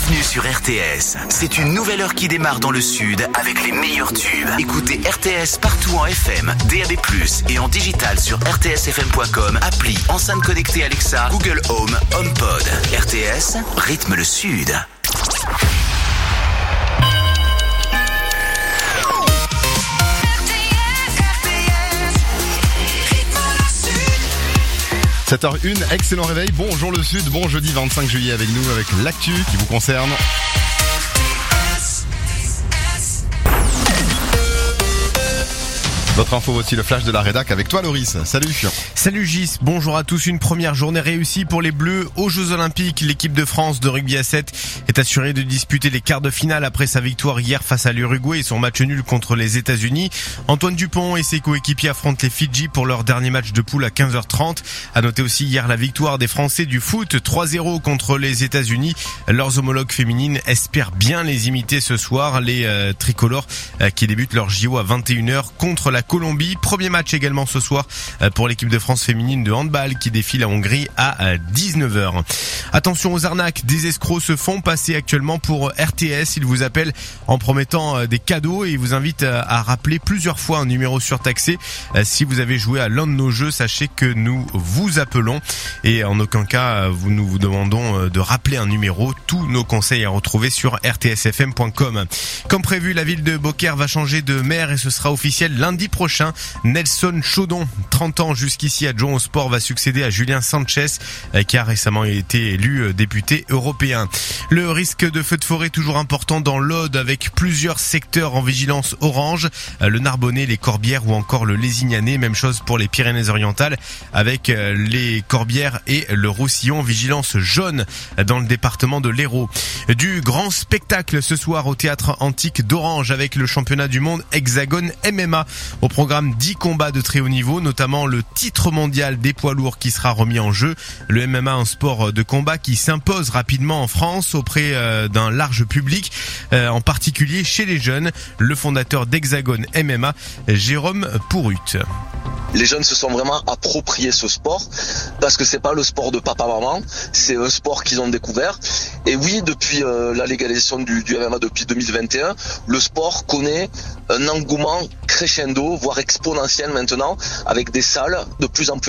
Bienvenue sur RTS. C'est une nouvelle heure qui démarre dans le sud avec les meilleurs tubes. Écoutez RTS partout en FM, DAB+, et en digital sur rtsfm.com, appli, enceinte connectée Alexa, Google Home, HomePod. RTS, rythme le sud. 7h01, excellent réveil, bonjour le Sud, bon jeudi 25 juillet avec nous, avec l'actu qui vous concerne. Votre info, voici le flash de la rédac avec toi Loris, salut. Salut Gis, bonjour à tous. Une première journée réussie pour les Bleus aux Jeux Olympiques. L'équipe de France de rugby à 7 est assurée de disputer les quarts de finale après sa victoire hier face à l'Uruguay et son match nul contre les États-Unis. Antoine Dupont et ses coéquipiers affrontent les Fidji pour leur dernier match de poule à 15h30. À noter aussi hier la victoire des Français du foot 3-0 contre les États-Unis. Leurs homologues féminines espèrent bien les imiter ce soir, les tricolores qui débutent leur JO à 21h contre la Colombie. Premier match également ce soir pour l'équipe de France féminine de handball qui défie la Hongrie à 19h. Attention aux arnaques, des escrocs se font passer actuellement pour RTS. Ils vous appellent en promettant des cadeaux et ils vous invitent à rappeler plusieurs fois un numéro surtaxé. Si vous avez joué à l'un de nos jeux, sachez que nous vous appelons et en aucun cas nous vous demandons de rappeler un numéro. Tous nos conseils à retrouver sur rtsfm.com. Comme prévu, la ville de Beaucaire va changer de maire et ce sera officiel lundi prochain. Nelson Chaudon, 30 ans jusqu'ici adjoint au sport, va succéder à Julien Sanchez qui a récemment été élu député européen. Le risque de feu de forêt toujours important dans l'Aude avec plusieurs secteurs en vigilance orange, le Narbonnais, les Corbières ou encore le Lézignanais. Même chose pour les Pyrénées-Orientales avec les Corbières et le Roussillon, vigilance jaune dans le département de l'Hérault. Du grand spectacle ce soir au théâtre antique d'Orange avec le championnat du monde Hexagone MMA. Au programme 10 combats de très haut niveau, notamment le titre mondial des poids lourds qui sera remis en jeu. Le MMA, un sport de combat qui s'impose rapidement en France auprès d'un large public, en particulier chez les jeunes. Le fondateur d'Hexagone MMA, Jérôme Pourrut. Les jeunes se sont vraiment appropriés ce sport parce que c'est pas le sport de papa-maman, c'est un sport qu'ils ont découvert. Et oui, depuis la légalisation du MMA depuis 2021, le sport connaît un engouement crescendo, voire exponentiel maintenant, avec des salles de plus en plus